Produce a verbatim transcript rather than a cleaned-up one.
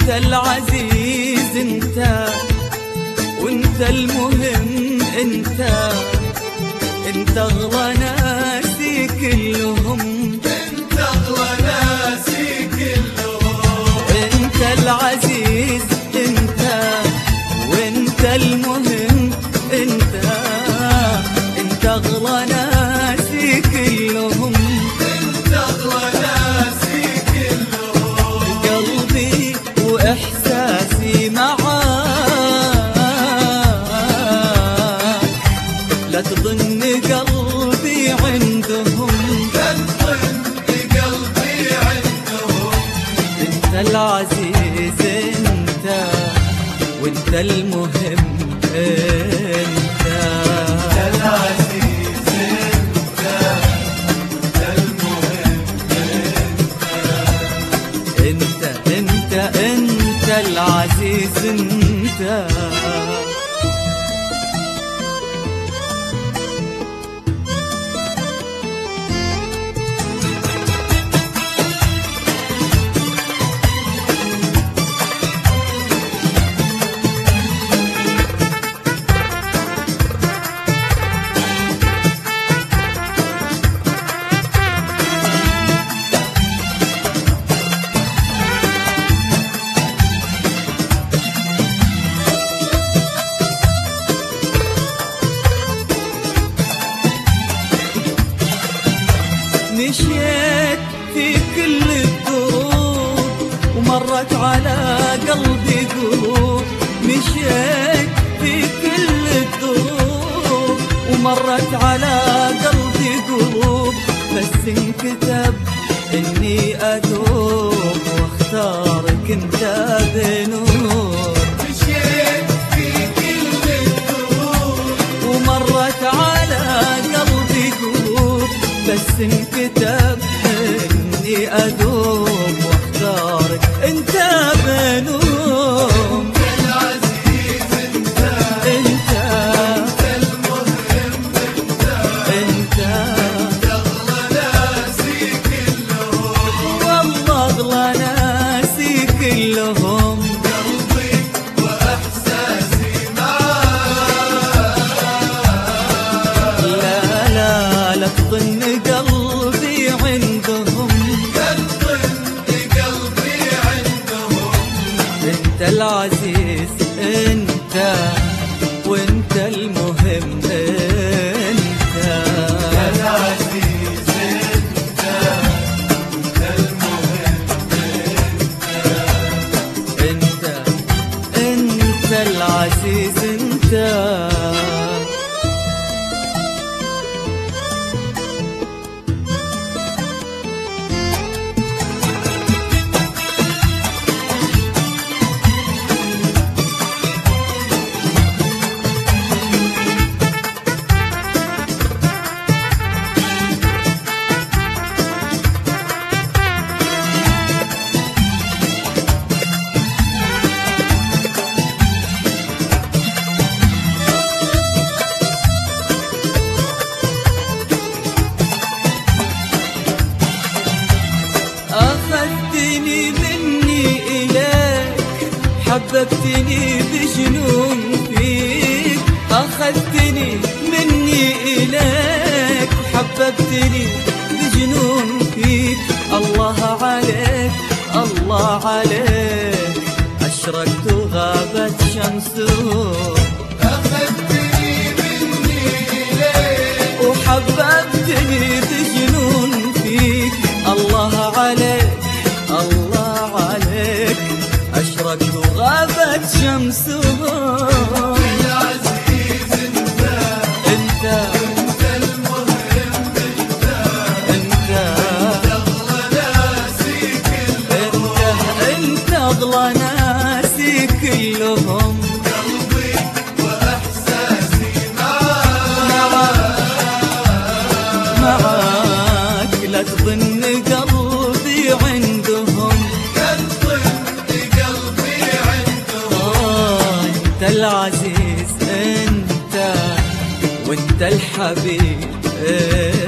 انت العزيز انت، وانت المهم انت، انت اغلى ناسي كلهم، انت اغلى ناسي كلهم. انت العزيز انت، وانت المهم انت، انت اغلى ناسي كلهم، انت اغلى ناسي كلهم. قلبي واحساسي معاك، لا تظن قلبي عندهم، لا تظن قلبي عندهم. انت العزيز انت، وانت المهم انت، انت العزيز انت، انت المهم انت انت انت العزيز انت. مشيت في كل الدروب ومرت على قلبي قلوب، مشيت في كل الدروب ومرت على قلبي قلوب، بس انكتب اني اذوب واختارك انت بنور. مشيت في كل الدروب ومرت على قلبي قلوب، بس انكتب اني اذوب واختارك انت بنوم. انت العزيز انت، انت انت المهم انت، انت انت اغلى ناسي كلهم. والله اغلى ناسي كلهم، قلبي واحساسي معاك. لا لا لا تظن قلبي عندهم، لا تظن قلبي عندهم. انت العزيز انت، وانت المهم انت، انت العزيز انت، انت المهم انت انت العزيز انت. أخذتني مني إليك، حببتني بجنون فيك، أخذتني مني إليك، حببتني بجنون فيك، الله عليك الله عليك، أشرقت وغابت شمسك، أخذتني مني إليك، وحببتني بجنون فيك، الله عليك الله عليك، أشرقت وغابت شمسك. العزيز انت، انت انت المهم انت، انت اغلى ناسي كلهم. انت انت اغلى ناسي كلهم، قلبي واحساسي معاك. معاك لا تظن قلبي عندهم، لا تظن قلبي عندهم. آه انت العزيز انت، وانت الحبيب